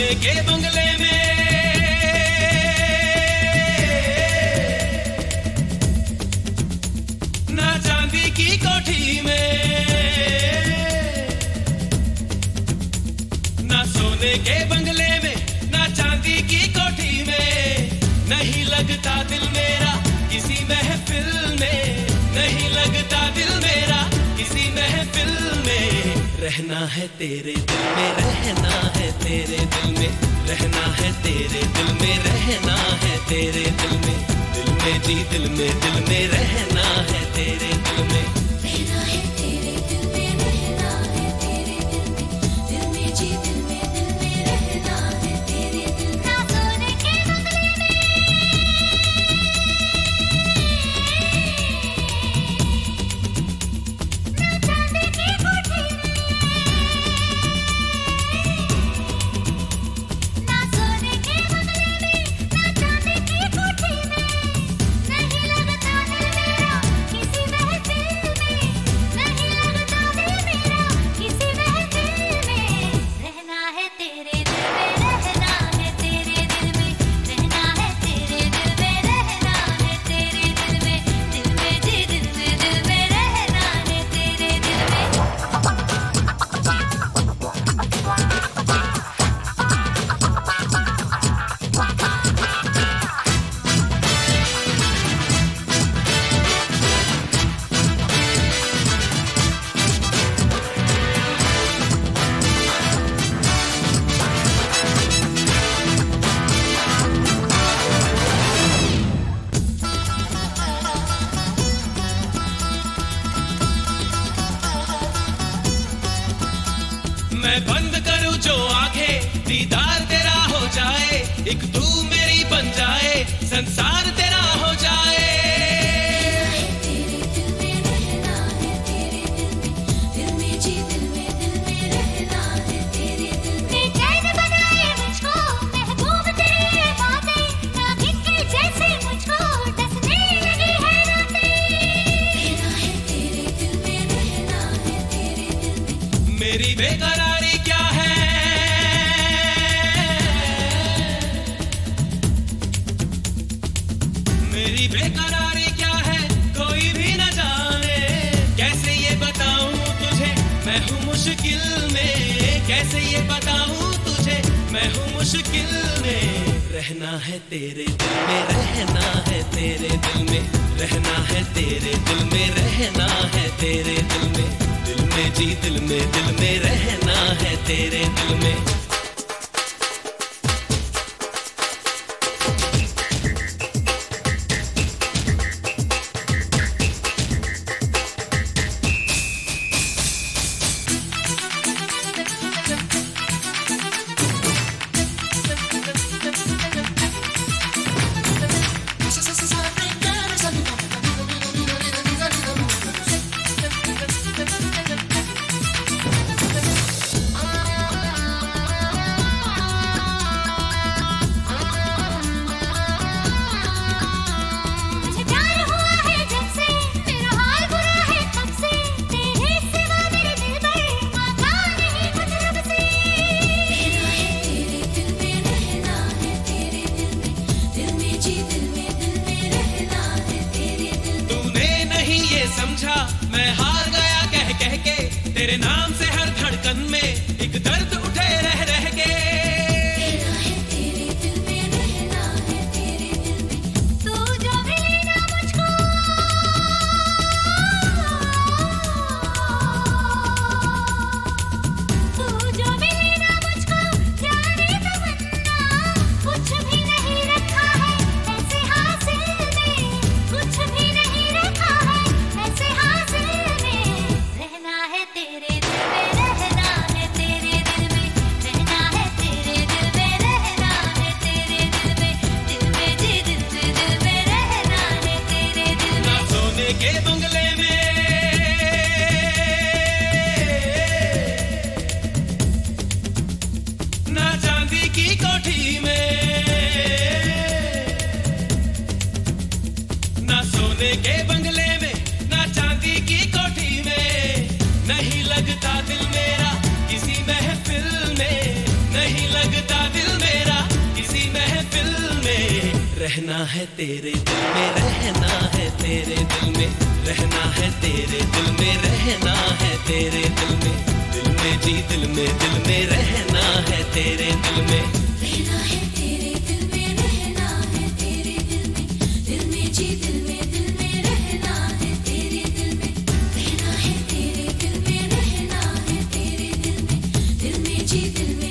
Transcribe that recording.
सोने के बंगले में, ना चांदी की कोठी में, ना सोने के बंगले में, ना चांदी की कोठी में, नहीं लगता दिल मेरा किसी महफिल में, नहीं लगता दिल मेरा किसी महफिल में। रहना है तेरे दिल में, रहना है तेरे दिल में, रहना है तेरे दिल में, रहना है तेरे दिल में, दिल में जी दिल में रहना है तेरे दिल में। रहना है तेरे दिल में, रहना है तेरे दिल में, दिल में जी दिल में रहना है तेरे दिल में। ना सोने के बंगले में, ना चांदी की कोठी में, ना सोने के बंगले में, ना चांदी की कोठी में, नहीं लगता दिल मेरा किसी महफिल में, नहीं लगता दिल मेरा किसी महफिल में। रहना है तेरे दिल में, रहना है तेरे दिल में, रहना है तेरे दिल में, रहना है तेरे दिल में, दिल में जी दिल में रहना है तेरे दिल में। मैं बंद करूं जो आंखें, दीदार तेरा हो जाए, एक तू मेरी बन जाए, संसार तेरा हो जाए। तेरे दिल में रहना है तेरे दिल में, दिल में जी दिल में रहना है तेरे दिल में। चैन बनाए मुझको महबूब तेरी बातें, नागिन के जैसे मुझको डसने लगी है रातें। रहना है तेरे दिल में, रहना है तेरे दिल में। मेरी बेकरारी क्या है, मेरी बेकरारी क्या है, कोई भी न जाने। कैसे ये बताऊं तुझे मैं हूँ मुश्किल में, कैसे ये बताऊं तुझे मैं हूँ मुश्किल में। रहना है तेरे दिल में, रहना है तेरे दिल में, रहना है तेरे दिल में, रहना है तेरे दिल में, दिल में जी दिल में रहना है तेरे दिल में। मुझे प्यार हुआ है जब से, मेरा हाल बुरा है तब से, तेरे सिवा मेरे दिल पर मांगा नहीं कुछ रब से। रहना है तेरे दिल में, रहना है तेरे दिल में, दिल में जी दिल में रहना है तेरे दिल में। तूने नहीं ये समझा मैं हार गया कह कह के, तेरे नाम से हर धड़कन में एक दर्द उठे रह रह के। रहना है तेरे दिल में, रहना है तेरे दिल में। तू जो मिले ना मुझको, तू जो मिले ना मुझको, जाने तमन्ना कुछ भी नहीं रखा है ऐसे हासिल में, कुछ भी नहीं रखा है ऐसे हासिल में। रहना है तेरे दिल में, रहना है तेरे दिल में, रहना है तेरे दिल में, रहना है तेरे दिल में, दिल में जी दिल में रहना है तेरे दिल ना में। सोने के बंगले में, ना चांदी की कोठी में, ना सोने के बंगले में, ना चांदी की कोठी में, नहीं लगता दिल मेरा किसी महफिल में, नहीं लगता दिल रहना है तेरे दिल में, रहना है तेरे दिल में, रहना है तेरे दिल में, रहना है तेरे दिल में, दिल में जी दिल में रहना है तेरे दिल में। रहना है तेरे दिल में, रहना है तेरे दिल में जी दिल में रहना है तेरे दिल में, रहना है तेरे दिल में, रहना है तेरे दिल में जी दिल में।